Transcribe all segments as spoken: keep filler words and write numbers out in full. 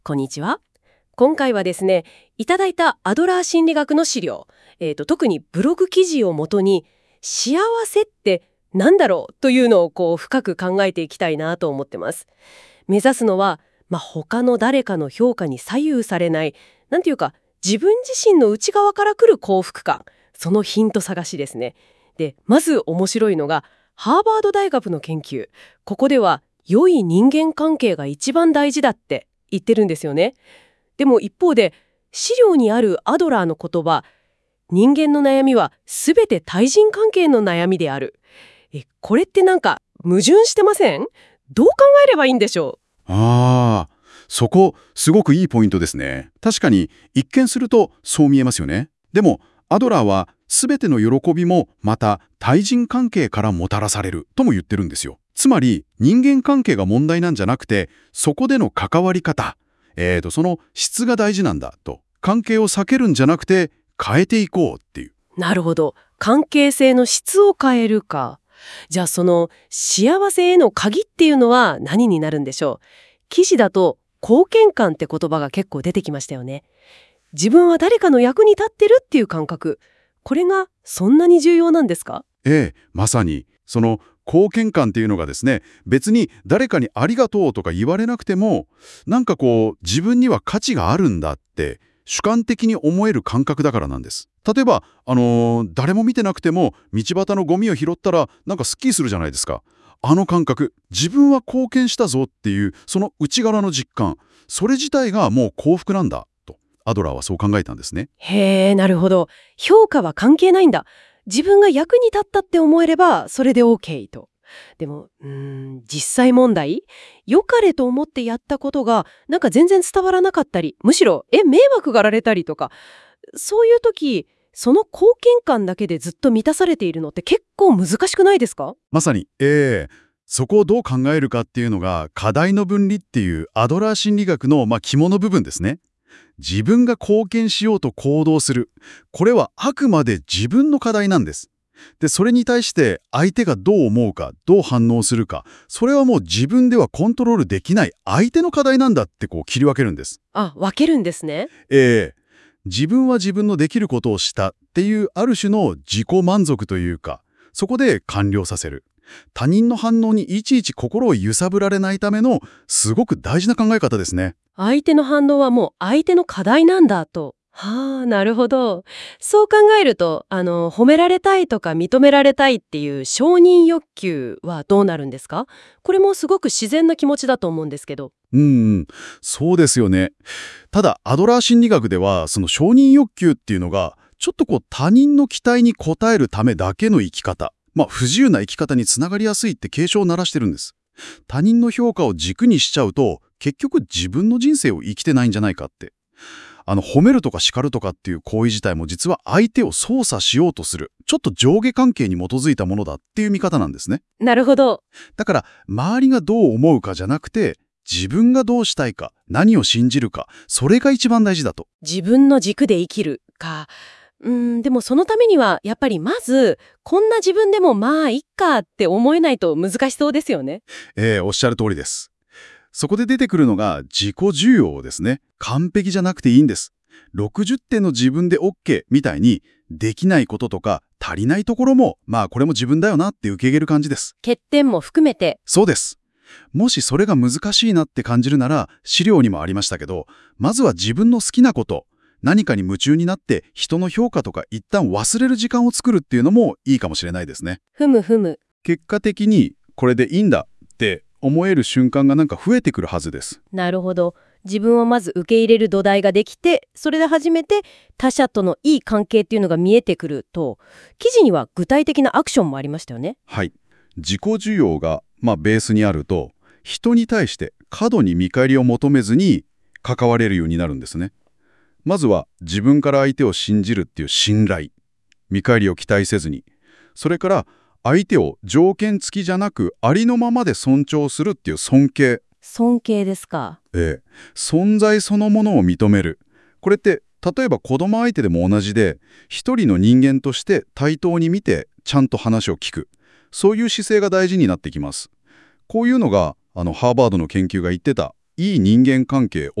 こんにちは。今回はですね、いただいたアドラー心理学の資料、えーと、特にブログ記事をもとに幸せって何だろうというのをこう深く考えていきたいなと思ってます。目指すのは、まあ、他の誰かの評価に左右されない、なんていうか自分自身の内側から来る幸福感、そのヒント探しですね。で、まず面白いのがハーバード大学の研究。ここでは良い人間関係が一番大事だって言ってるんですよね。でも一方で資料にあるアドラーの言葉、人間の悩みはすべて対人関係の悩みである。え、これってなんか矛盾してません？どう考えればいいんでしょああ、そこ、すごくいいポイントですね。確かに、一見するとそう見えますよね。でも、アドラーは、すべての喜びも、また、対人関係からもたらされる、とも言ってるんですよ。つまり、人間関係が問題なんじゃなくて、そこでの関わり方、えーと、その質が大事なんだ、と。関係を避けるんじゃなくて、変えていこうっていう。 う？なるほど。関係性の質を変えるか。じゃあその幸せへの鍵っていうのは何になるんでしょう？記事だと貢献感って言葉が結構出てきましたよね。自分は誰かの役に立ってるっていう感覚。これがそんなに重要なんですか？ ええ、まさに、その貢献感っていうのがですね、別に誰かにありがとうとか言われなくても、なんかこう、自分には価値があるんだって、主観的に思える感覚だからなんです。例えば、あのー誰も見てなくても、道端のゴミを拾ったら、なんかスッキリするじゃないですか。あの感覚、自分は貢献したぞっていう、その内側の実感、それ自体がもう幸福なんだ、と、アドラーはそう考えたんですね。 へえ、なるほど。評価は関係ないんだ。自分が役に立ったって思えればそれで OK と。でも、うーん、実際問題、良かれと思ってやったことがなんか全然伝わらなかったり、むしろえ迷惑がられたりとか、そういう時、その貢献感だけでずっと満たされているのって結構難しくないですか？ まさに、ええそこをどう考えるかっていうのが課題の分離っていうアドラー心理学の、まあ、肝の部分ですね。自分が貢献しようと行動する。これはあくまで自分の課題なんです。で、それに対して相手がどう思うか、どう反応するか、それはもう自分ではコントロールできない相手の課題なんだってこう切り分けるんです。 あ、分けるんですね。 ええ自分は自分のできることをしたっていうある種の自己満足というか、そこで完了させる。他人の反応にいちいち心を揺さぶられないためのすごく大事な考え方ですね。 相手の反応はもう相手の課題なんだと。はあ、なるほど。そう考えると、あの、褒められたいとか認められたいっていう承認欲求はどうなるんですか？これもすごく自然な気持ちだと思うんですけど。 うんうん、そうですよね。ただ、アドラー心理学では、その承認欲求っていうのが、ちょっとこう他人の期待に応えるためだけの生き方、まあ不自由な生き方につながりやすいって警鐘を鳴らしてるんです。他人の評価を軸にしちゃうと、結局自分の人生を生きてないんじゃないかって。あの、褒めるとか叱るとかっていう行為自体も実は相手を操作しようとする、ちょっと上下関係に基づいたものだっていう見方なんですね。 なるほど。 だから、周りがどう思うかじゃなくて、自分がどうしたいか、何を信じるか、それが一番大事だと。 自分の軸で生きるか。うーん、でもそのためにはやっぱりまずこんな自分でもまあいっかって思えないと難しそうですよね。 えーおっしゃる通りです。そこで出てくるのが自己需要ですね。完璧じゃなくていいんです。ろくじゅってんの自分で OK みたいに、できないこととか足りないところも、まあこれも自分だよなって受け入れる感じです。 欠点も含めて。 そうです。もしそれが難しいなって感じるなら、資料にもありましたけど、まずは自分の好きなこと、何かに夢中になって人の評価とか一旦忘れる時間を作るっていうのもいいかもしれないですね。 ふむふむ。 結果的にこれでいいんだって思える瞬間がなんか増えてくるはずです。 なるほど。自分をまず受け入れる土台ができて、それで初めて他者とのいい関係っていうのが見えてくると、記事には具体的なアクションもありましたよね。 はい。自己需要が、まあ、ベースにあると、人に対して過度に見返りを求めずに関われるようになるんですね。まずは自分から相手を信じるっていう信頼。見返りを期待せずに。それから相手を条件付きじゃなくありのままで尊重するっていう尊敬。 尊敬ですか。 ええ、存在そのものを認める。これって例えば子供相手でも同じで、一人の人間として対等に見てちゃんと話を聞く。そういう姿勢が大事になってきます。こういうのがあのハーバードの研究が言ってたいい人間関係を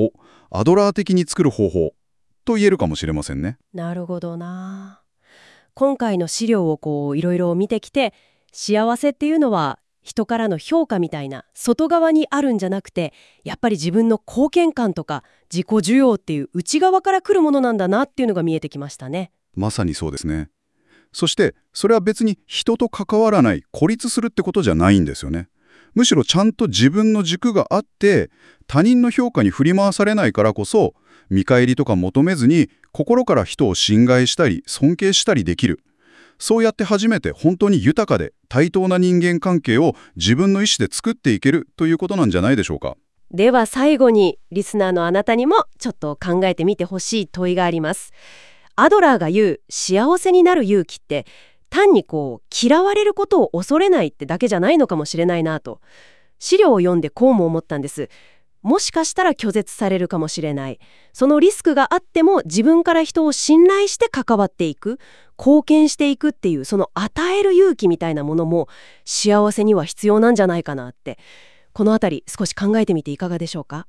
アドラー的に作る方法と言えるかもしれませんね。 なるほどな。今回の資料をこういろいろ見てきて、幸せっていうのは人からの評価みたいな外側にあるんじゃなくて、やっぱり自分の貢献感とか自己需要っていう内側から来るものなんだなっていうのが見えてきましたね。 まさにそうですね。そしてそれは別に人と関わらない孤立するってことじゃないんですよね。むしろちゃんと自分の軸があって他人の評価に振り回されないからこそ、見返りとか求めずに心から人を信頼したり尊敬したりできる。そうやって初めて本当に豊かで対等な人間関係を自分の意思で作っていけるということなんじゃないでしょうか。 では最後にリスナーのあなたにもちょっと考えてみてほしい問いがあります。アドラーが言う幸せになる勇気って単にこう嫌われることを恐れないってだけじゃないのかもしれないなと。資料を読んでこうも思ったんです。もしかしたら拒絶されるかもしれない。そのリスクがあっても自分から人を信頼して関わっていく、貢献していくっていうその与える勇気みたいなものも幸せには必要なんじゃないかなって。このあたり少し考えてみていかがでしょうか。